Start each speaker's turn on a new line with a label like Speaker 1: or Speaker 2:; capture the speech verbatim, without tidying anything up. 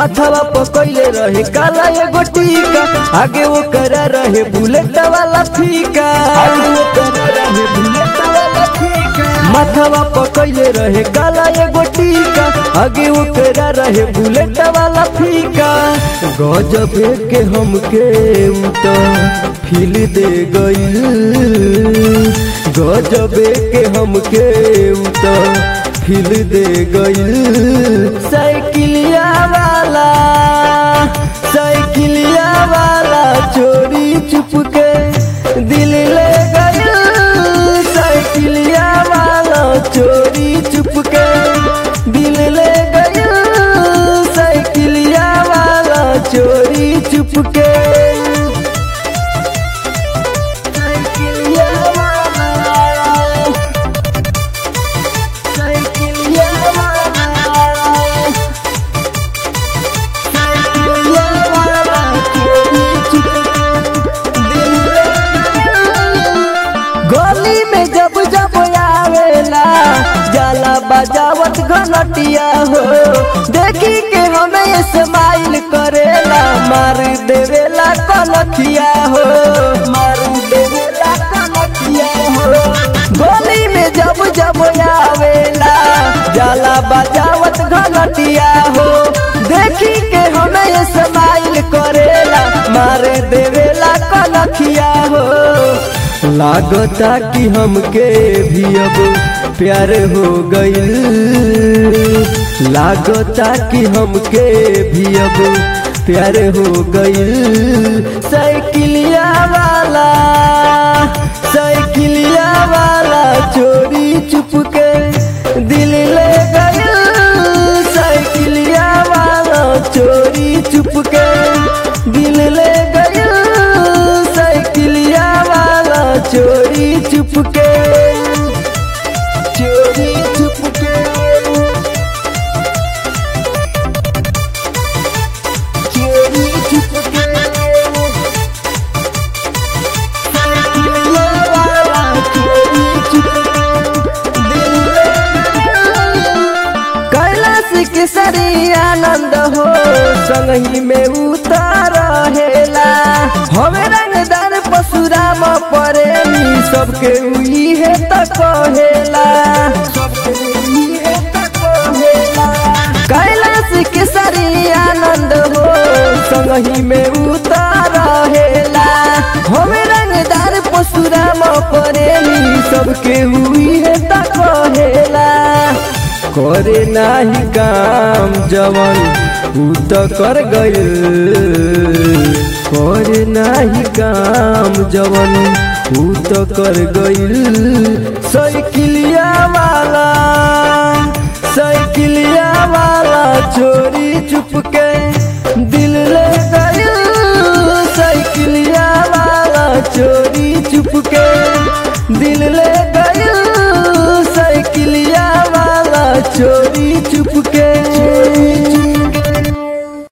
Speaker 1: माथवा पकड़ले रहे काला एगो टीका, आगे वो करा रहे बुलेट वाला फीका, आगे वो करा रहे बुलेट वाला फीका। माथवा पकड़ले रहे काला एगो टीका, आगे वो करा रहे बुलेट वाला फीका। गजब के हमके उता फील दे गई, गजब के हमके उता फील दे गई। साइकिलिया वाला साइकिलिया वाला चोरी चुपके दिल ले गई, साइकिलिया वाला चोरी चुपके दिल ले गई, साइकिलिया वाला चोरी चुपके। गली में जब जब आवेला जाला बजावत घनटिया हो, देखी के हमें स्माइल करेला, मार देवेला कनखिया हो, मार देवेला कनखिया हो। गली में जब जब आवेला जाला बजावत घनटिया हो, देखी के हमें स्माइल करेला, मार देवेला कनखिया हो। लागता कि हमके भी अब प्यार हो गई, लागता कि हमके भी अब प्यार हो गई। साइकिलिया वाला साइकिलिया वाला चोरी चुपके दिल ले गई, साइकिलिया वाला चोरी चुपके दिल ले गई, साइकिलिया वाला चोरी चुपके चोरी चुपके चोरी चुपके साइकिलिया वाला चोरी चुपके दिल ले गई। कैलाश केसरी आनंद हो संगही में उतार हेला, हमें रंगदार परशुराम प्रेमी सबके उई है त कहेला, सबके उई है त कहेला। कैलाश केसरी आनंद हो संगही में उतार हेला, हमें रंगदार परशुराम प्रेमी सबके उई है त कहेला। करे नाही काम जवन उ त कर गइल, करे नाही काम जवन उ त कर गइल। साइकिलिया वाला साइकिलिया वाला चोरी चुपके